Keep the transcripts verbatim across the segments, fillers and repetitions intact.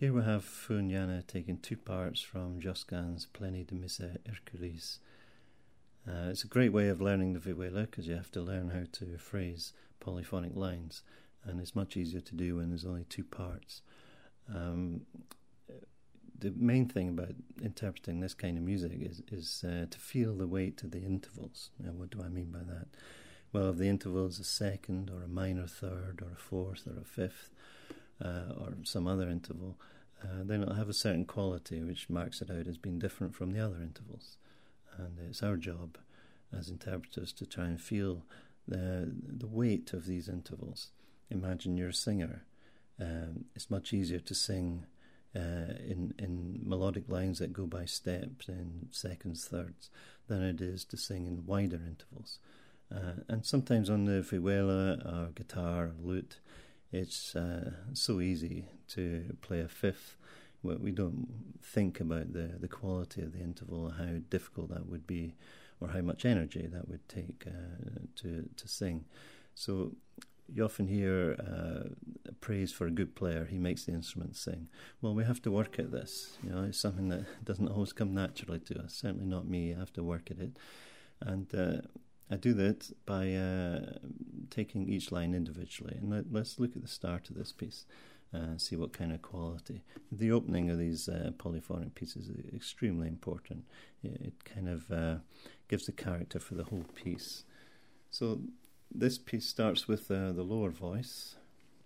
Here we have Fooniana taking two parts from Josquin's Plainie de Missa Hercules. Uh, it's a great way of learning the vihuela because you have to learn how to phrase polyphonic lines, and it's much easier to do when there's only two parts. Um, the main thing about interpreting this kind of music is, is uh, to feel the weight of the intervals. Now, what do I mean by that? Well, if the interval is a second or a minor third or a fourth or a fifth uh, or some other interval, uh, then it'll have a certain quality which marks it out as being different from the other intervals. And it's our job as interpreters to try and feel the the weight of these intervals. Imagine you're a singer. Um, it's much easier to sing uh, in, in melodic lines that go by steps, in seconds, thirds, than it is to sing in wider intervals. Uh, and sometimes on the vihuela or guitar or lute, it's uh, so easy to play a fifth. We don't think about the, the quality of the interval, how difficult that would be, or how much energy that would take uh, to to sing. So you often hear uh, praise for a good player. He makes the instrument sing. Well, we have to work at this. You know, it's something that doesn't always come naturally to us. Certainly not me. I have to work at it, and uh, I do that by uh, taking each line individually. And let, let's look at the start of this piece. Uh, see what kind of quality. The opening of these uh, polyphonic pieces is extremely important. It, it kind of uh, gives the character for the whole piece. So this piece starts with uh, the lower voice.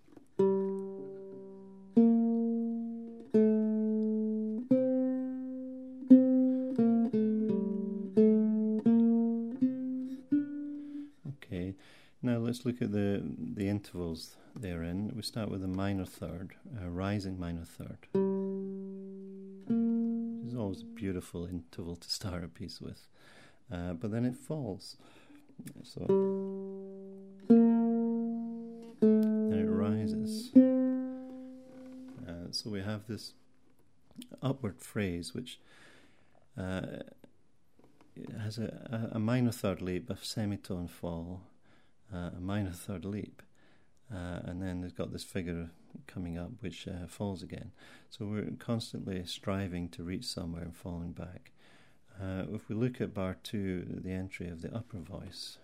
Okay, now let's look at the, the intervals therein. We start with a minor third, a rising minor third. It's always a beautiful interval to start a piece with. Uh, but then it falls. So then it rises. Uh, so we have this upward phrase which uh, has a, a minor third leap, a semitone fall, uh, a minor third leap. Uh, and then there's got this figure coming up which uh, falls again. So we're constantly striving to reach somewhere and falling back. Uh, if we look at bar two, the entry of the upper voice,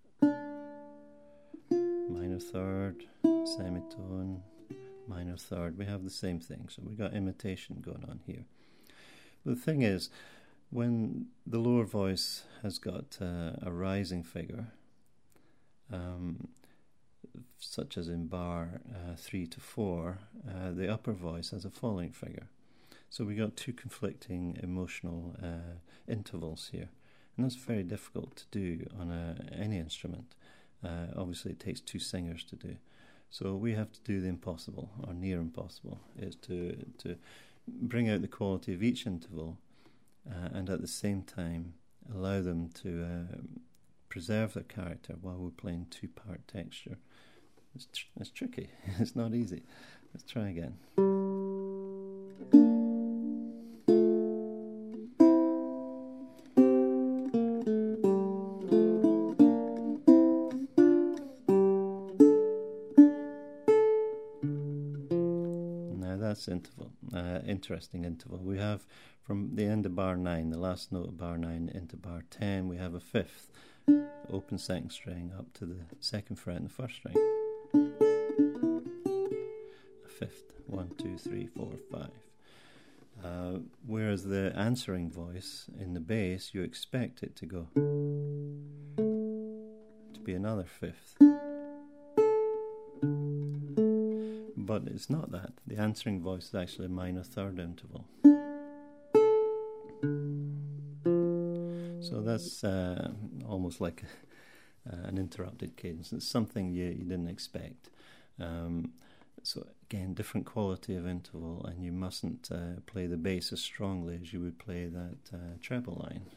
minor third, semitone, minor third, we have the same thing. So we've got imitation going on here. But the thing is, when the lower voice has got uh, a rising figure, um, such as in bar uh, three to four, uh, the upper voice has a falling figure. So we got two conflicting emotional uh, intervals here, and that's very difficult to do on a, any instrument. Uh, obviously, it takes two singers to do. So we have to do the impossible, or near impossible, is to to bring out the quality of each interval, uh, and at the same time allow them to uh, preserve their character while we're playing two-part texture. It's, tr- it's tricky. It's not easy. Let's try again. Now that's interval. Uh, interesting interval. We have from the end of bar nine, the last note of bar nine, into bar ten, we have a fifth. Open second string up to the second fret in the first string. A fifth. One, two, three, four, five. Uh, whereas the answering voice in the bass, you expect it to go to be another fifth. But it's not that. The answering voice is actually a minor third interval. So that's uh, almost like uh, an interrupted cadence. It's something you, you didn't expect. Um, so again, different quality of interval, and you mustn't uh, play the bass as strongly as you would play that uh, treble line.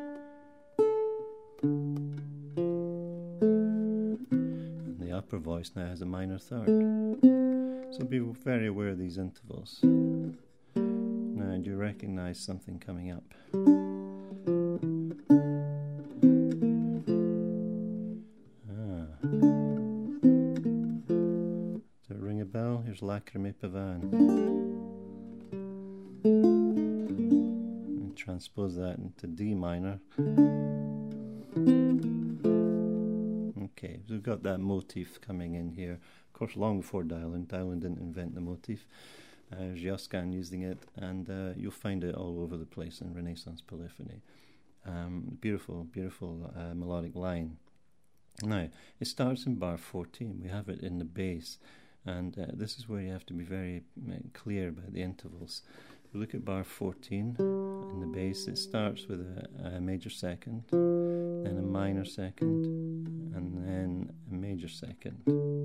And the upper voice now has a minor third. So be very aware of these intervals. Now, do you recognise something coming up? Does it ring a bell? Here's Lacrime Pavane. transpose that into D minor. Okay, so we've got that motif coming in here. Of course, long before Dowland. Dowland didn't invent the motif. Uh, Josquin using it, and uh, you'll find it all over the place in Renaissance polyphony. Um, beautiful, beautiful uh, melodic line. Now, it starts in bar fourteen. We have it in the bass, and uh, this is where you have to be very uh, clear about the intervals. If you look at bar fourteen in the bass, it starts with a, a major second, then a minor second, and then a major second.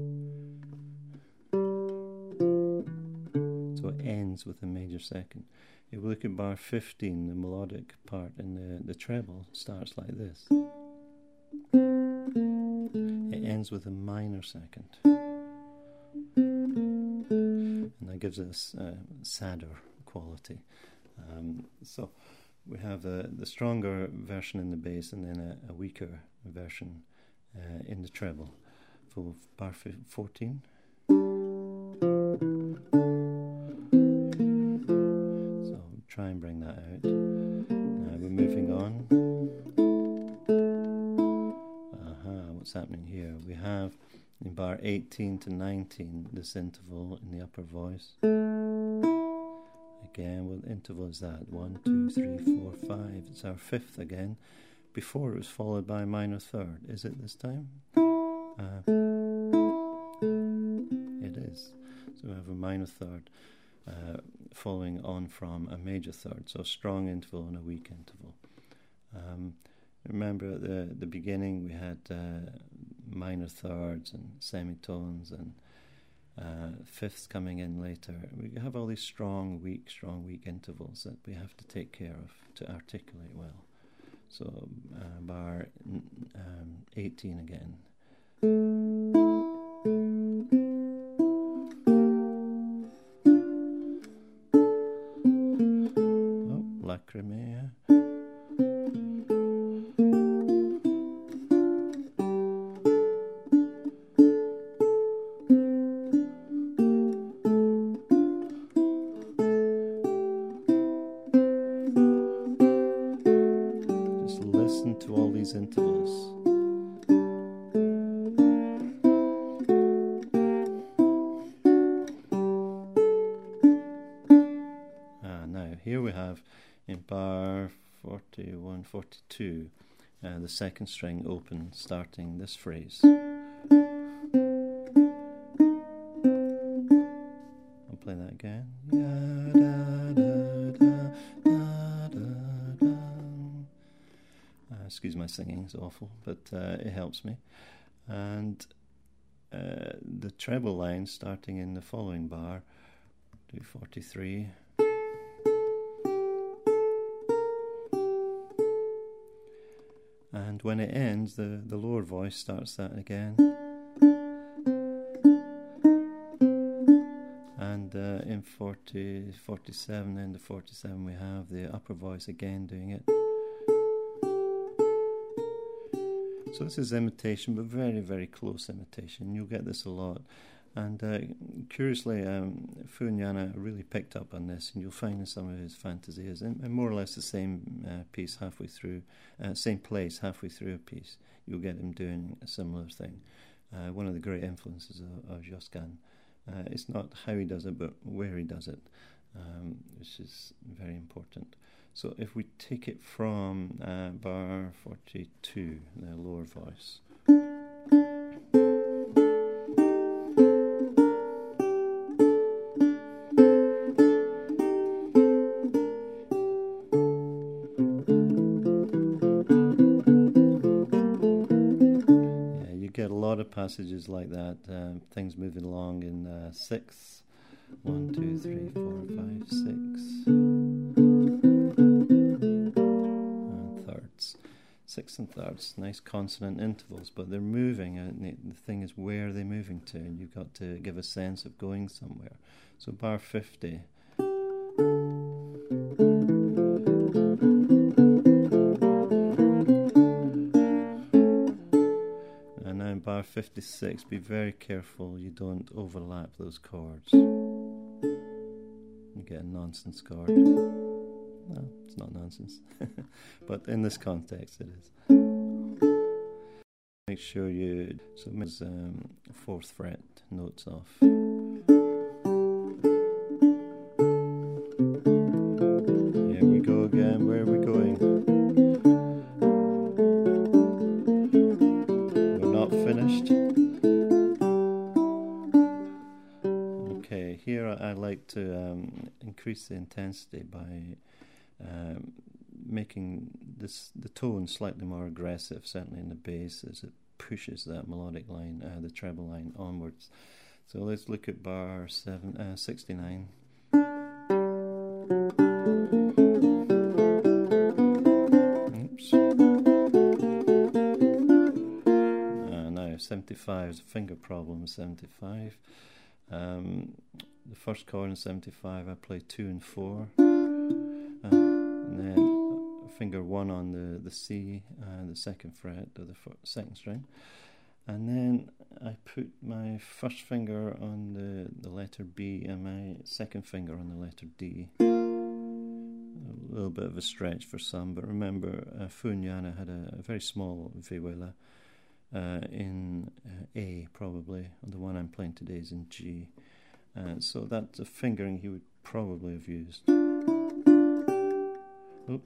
So it ends with a major second. If you look at bar fifteen, the melodic part in the, the treble starts like this. It ends with a minor second. And that gives us a sadder quality. Um, so we have uh, the stronger version in the bass and then a, a weaker version uh, in the treble. For bar fourteen. So try and bring that out. Now we're moving on. Aha, what's happening here? We have in bar eighteen to nineteen this interval in the upper voice. Again, what interval is that? One, two, three, four, five. It's our fifth again. Before it was followed by a minor third. Is it this time? Uh, it is. So we have a minor third uh, following on from a major third. So a strong interval and a weak interval. Um, remember at the, the beginning we had uh, minor thirds and semitones and Uh, fifths coming in later. We have all these strong, weak, strong, weak intervals that we have to take care of to articulate well. So uh, bar um, eighteen again. Oh, Lacrimae. To all these intervals. Ah, now here we have in bar forty-one, forty-two uh, the second string open starting this phrase. I'll play that again. Excuse my singing, it's awful, but uh, it helps me. And uh, the treble line starting in the following bar, do forty-three. And when it ends, the, the lower voice starts that again. And uh, in forty, forty-seven, end of forty-seven, we have the upper voice again doing it. So this is imitation, but very, very close imitation. You'll get this a lot. And uh, curiously, um, Fuinyana really picked up on this, and you'll find in some of his fantasias, and, and more or less the same uh, piece halfway through, uh, same place halfway through a piece, you'll get him doing a similar thing. Uh, one of the great influences of, of Josquin. Uh, it's not how he does it, but where he does it, um, which is very important. So if we take it from uh, bar forty-two, the lower voice. Yeah, you get a lot of passages like that, um, things moving along in uh, sixths. One, two, three, four, five, six. Sixths and thirds, nice consonant intervals, but they're moving, and the thing is where are they moving to, and you've got to give a sense of going somewhere. So bar fifty. And now in bar fifty-six, be very careful you don't overlap those chords. You get a nonsense chord. Well, it's not nonsense, but in this context it is. Make sure you, so miss um, fourth fret notes off. Here we go again, where are we going? We're not finished. Okay, here I, I like to um, increase the intensity by um, making this the tone slightly more aggressive, certainly in the bass, as it pushes that melodic line, uh, the treble line, onwards. So let's look at bar seven, uh, sixty-nine. Oops. Uh, now seventy-five is a finger problem. seventy-five. Um, the first chord in seventy-five, I play two and four. Uh, and then finger one on the, the C, uh, the second fret of the second string, and then I put my first finger on the, the letter B and my second finger on the letter D. A little bit of a stretch for some, but remember uh, Fu Nyana had a, a very small vihuela uh, in uh, A, probably, and the one I'm playing today is in G, uh, so that's a fingering he would probably have used. Oops.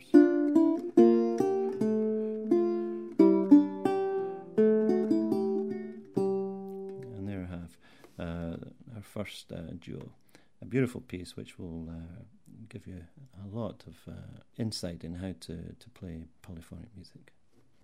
Our first uh, duo, a beautiful piece which will uh, give you a lot of uh, insight in how to, to play polyphonic music.